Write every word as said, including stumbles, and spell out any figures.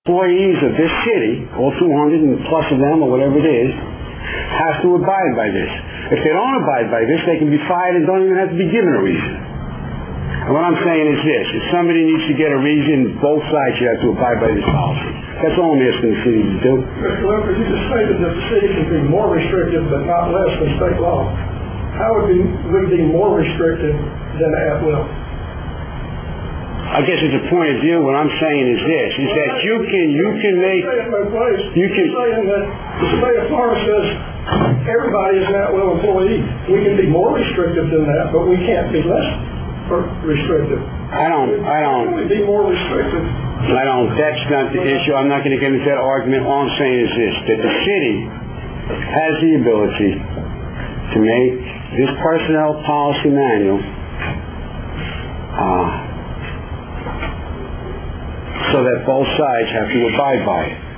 employees of this city, all two hundred and plus of them or whatever it is, have to abide by this. If they don't abide by this, they can be fired and don't even have to be given a reason. And what I'm saying is this: if somebody needs to get a reason, both sides should have to abide by this policy. That's all I'm asking the city to do. Mister Wilker, you just stated that the city can be more restrictive but not less than state law. How would it be, would it be more restrictive than at will? I guess it's a point of view. What I'm saying is this: is that you can you can make you can. You're saying that the state of Florida says everybody is an at-will employee. We can be more restrictive than that, but we can't be less restrictive. I don't. I don't. We can be more restrictive. I don't. That's not the issue. I'm not going to get into that argument. All I'm saying is this: that the city has the ability to make this personnel policy manual uh, so that both sides have to abide by it.